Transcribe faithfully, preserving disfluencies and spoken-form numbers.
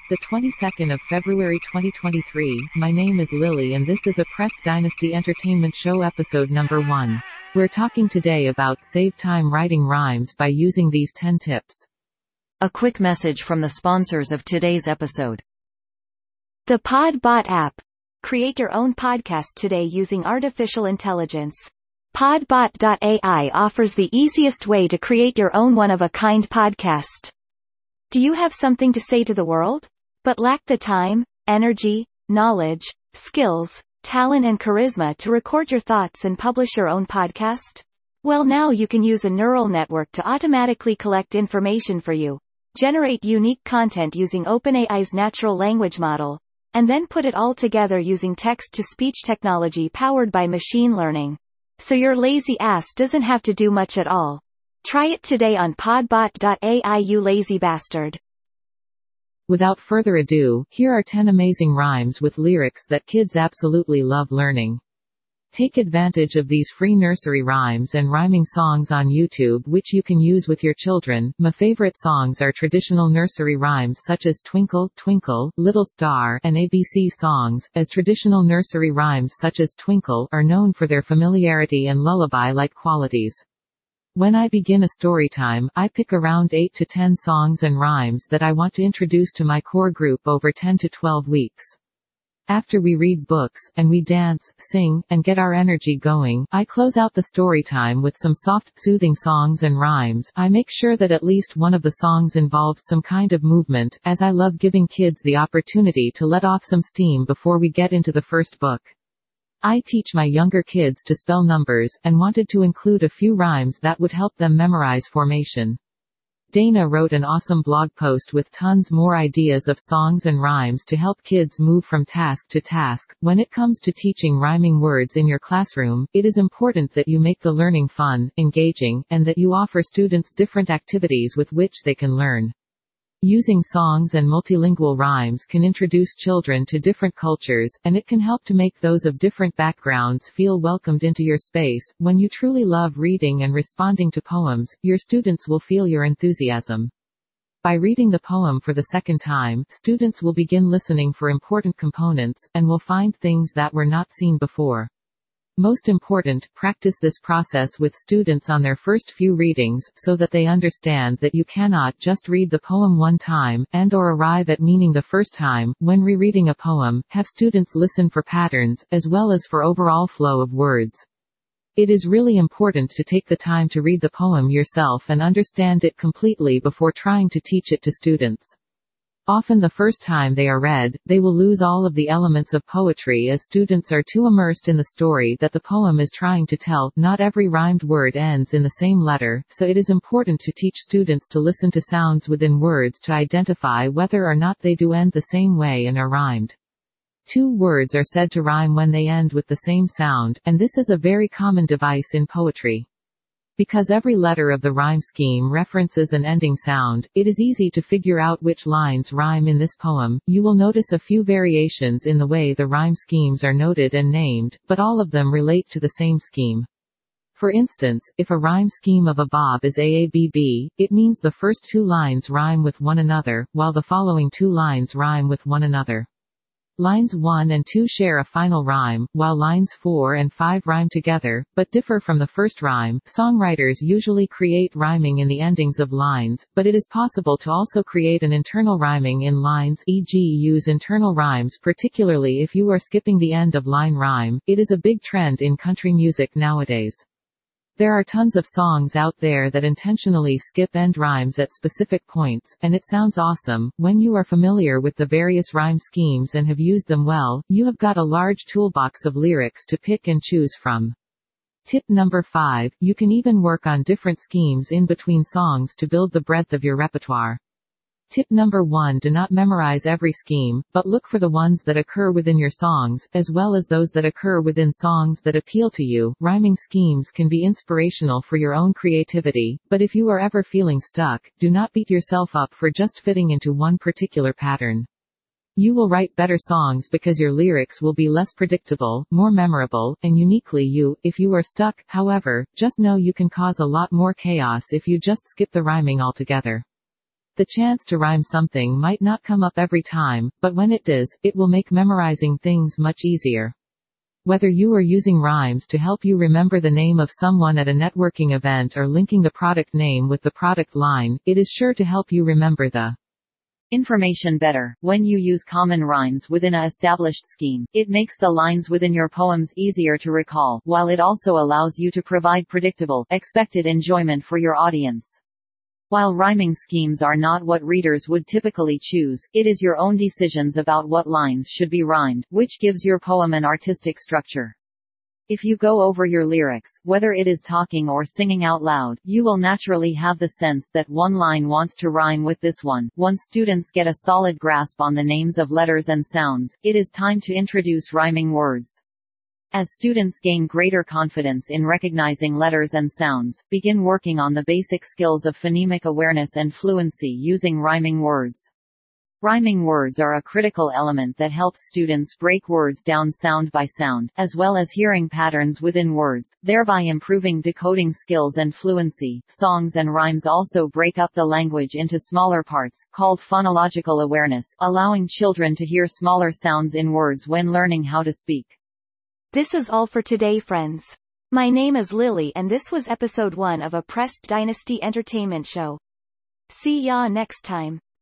The twenty-second of February twenty twenty-three, my name is Lily and this is a Pressed Dynasty Entertainment Show episode number one. We're talking today about save time writing rhymes by using these ten tips. A quick message from the sponsors of today's episode. The Podbot app. Create your own podcast today using artificial intelligence. Podbot dot A I offers the easiest way to create your own one-of-a-kind podcast. Do you have something to say to the world, but lack the time, energy, knowledge, skills, talent and charisma to record your thoughts and publish your own podcast? Well, now you can use a neural network to automatically collect information for you, generate unique content using OpenAI's natural language model, and then put it all together using text-to-speech technology powered by machine learning. So your lazy ass doesn't have to do much at all. Try it today on Podbot dot A I, you lazy bastard. Without further ado, here are ten amazing rhymes with lyrics that kids absolutely love learning. Take advantage of these free nursery rhymes and rhyming songs on YouTube which you can use with your children. My favorite songs are traditional nursery rhymes such as Twinkle, Twinkle, Little Star, and A B C songs, as traditional nursery rhymes such as Twinkle are known for their familiarity and lullaby-like qualities. When I begin a story time, I pick around eight to ten songs and rhymes that I want to introduce to my core group over ten to twelve weeks. After we read books, and we dance, sing, and get our energy going, I close out the story time with some soft, soothing songs and rhymes. I make sure that at least one of the songs involves some kind of movement, as I love giving kids the opportunity to let off some steam before we get into the first book. I teach my younger kids to spell numbers, and wanted to include a few rhymes that would help them memorize formation. Dana wrote an awesome blog post with tons more ideas of songs and rhymes to help kids move from task to task. When it comes to teaching rhyming words in your classroom, it is important that you make the learning fun, engaging, and that you offer students different activities with which they can learn. Using songs and multilingual rhymes can introduce children to different cultures, and it can help to make those of different backgrounds feel welcomed into your space. When you truly love reading and responding to poems, your students will feel your enthusiasm. By reading the poem for the second time, students will begin listening for important components, and will find things that were not seen before. Most important, practice this process with students on their first few readings, so that they understand that you cannot just read the poem one time, and or arrive at meaning the first time. When rereading a poem, have students listen for patterns, as well as for overall flow of words. It is really important to take the time to read the poem yourself and understand it completely before trying to teach it to students. Often the first time they are read, they will lose all of the elements of poetry as students are too immersed in the story that the poem is trying to tell. Not every rhymed word ends in the same letter, so it is important to teach students to listen to sounds within words to identify whether or not they do end the same way and are rhymed. Two words are said to rhyme when they end with the same sound, and this is a very common device in poetry. Because every letter of the rhyme scheme references an ending sound, it is easy to figure out which lines rhyme in this poem. You will notice a few variations in the way the rhyme schemes are noted and named, but all of them relate to the same scheme. For instance, if a rhyme scheme of a bob is A A B B, it means the first two lines rhyme with one another, while the following two lines rhyme with one another. Lines one and two share a final rhyme, while lines four and five rhyme together, but differ from the first rhyme. Songwriters usually create rhyming in the endings of lines, but it is possible to also create an internal rhyming in lines, for example use internal rhymes particularly if you are skipping the end of line rhyme. It is a big trend in country music nowadays. There are tons of songs out there that intentionally skip end rhymes at specific points, and it sounds awesome. When you are familiar with the various rhyme schemes and have used them well, you have got a large toolbox of lyrics to pick and choose from. Tip number five, you can even work on different schemes in between songs to build the breadth of your repertoire. Tip number one, do not memorize every scheme, but look for the ones that occur within your songs, as well as those that occur within songs that appeal to you. Rhyming schemes can be inspirational for your own creativity, but if you are ever feeling stuck, do not beat yourself up for just fitting into one particular pattern. You will write better songs because your lyrics will be less predictable, more memorable, and uniquely you. If you are stuck, however, just know you can cause a lot more chaos if you just skip the rhyming altogether. The chance to rhyme something might not come up every time, but when it does, it will make memorizing things much easier. Whether you are using rhymes to help you remember the name of someone at a networking event or linking the product name with the product line, it is sure to help you remember the information better. When you use common rhymes within a established scheme, it makes the lines within your poems easier to recall, while it also allows you to provide predictable, expected enjoyment for your audience. While rhyming schemes are not what readers would typically choose, it is your own decisions about what lines should be rhymed, which gives your poem an artistic structure. If you go over your lyrics, whether it is talking or singing out loud, you will naturally have the sense that one line wants to rhyme with this one. Once students get a solid grasp on the names of letters and sounds, it is time to introduce rhyming words. As students gain greater confidence in recognizing letters and sounds, begin working on the basic skills of phonemic awareness and fluency using rhyming words. Rhyming words are a critical element that helps students break words down sound by sound, as well as hearing patterns within words, thereby improving decoding skills and fluency. Songs and rhymes also break up the language into smaller parts, called phonological awareness, allowing children to hear smaller sounds in words when learning how to speak. This is all for today, friends. My name is Lily and this was episode one of a Pressed Dynasty Entertainment show. See ya next time.